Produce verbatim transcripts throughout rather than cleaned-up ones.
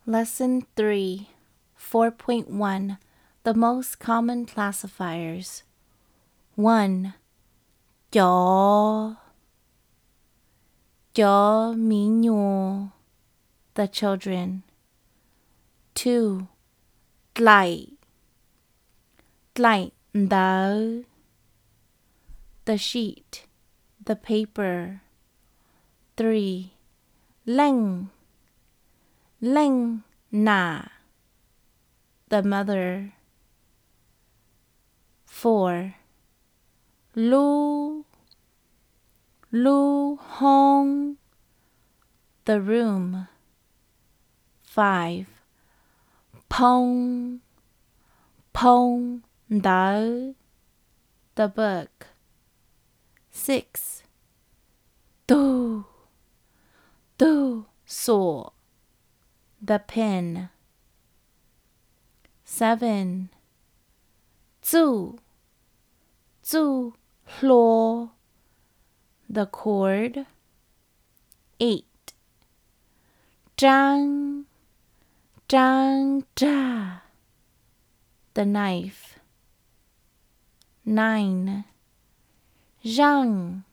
Lesson three, four point one, the most common classifiers. one. Chó. Chó mí nhô, the children. two. Tlai. Tlai ndao, the sheet, the paper. three. Leng. Leng na, the mother. four. Lu. Lu hong, the room. five. Pong. Pong dao, the book. six. Tu. Tu so, the pen. seven. Zu. Zu hlo, the cord. eight. Zhang. Zhang zha, the knife. nine. Zhang.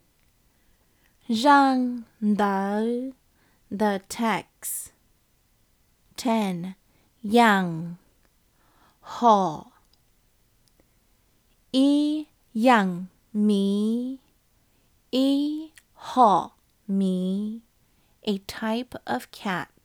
Zhang dao, the text. ten. Yang. Ho. E yang mi. E ho mi, a type of cat.